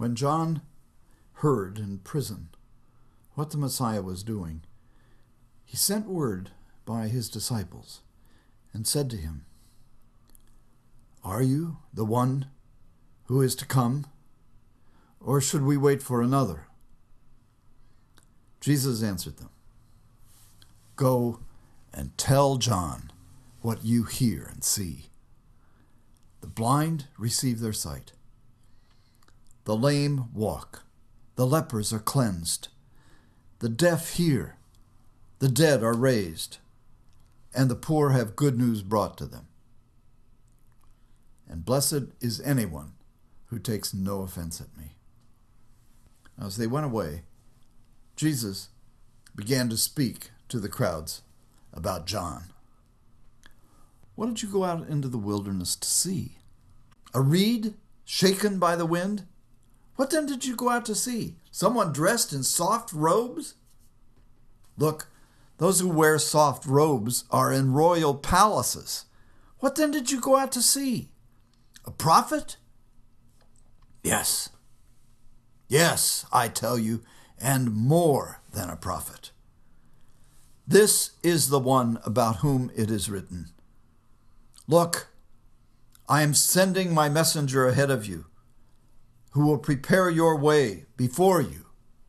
When John heard in prison what the Messiah was doing, he sent word by his disciples and said to him, "Are you the one who is to come, or should we wait for another?" Jesus answered them, "Go and tell John what you hear and see. The blind receive their sight. The lame walk. The lepers are cleansed. The deaf hear. The dead are raised. And the poor have good news brought to them. And blessed is anyone who takes no offense at me." As they went away, Jesus began to speak to the crowds about John. "What did you go out into the wilderness to see? A reed shaken by the wind? What then did you go out to see? Someone dressed in soft robes? Look, those who wear soft robes are in royal palaces. What then did you go out to see? A prophet? Yes, I tell you, and more than a prophet. This is the one about whom it is written, 'Look, I am sending my messenger ahead of you, who will prepare your way before you.'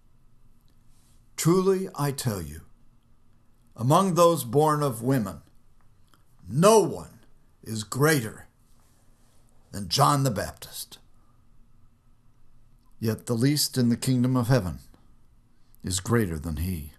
Truly, I tell you, among those born of women, no one is greater than John the Baptist. Yet the least in the kingdom of heaven is greater than he."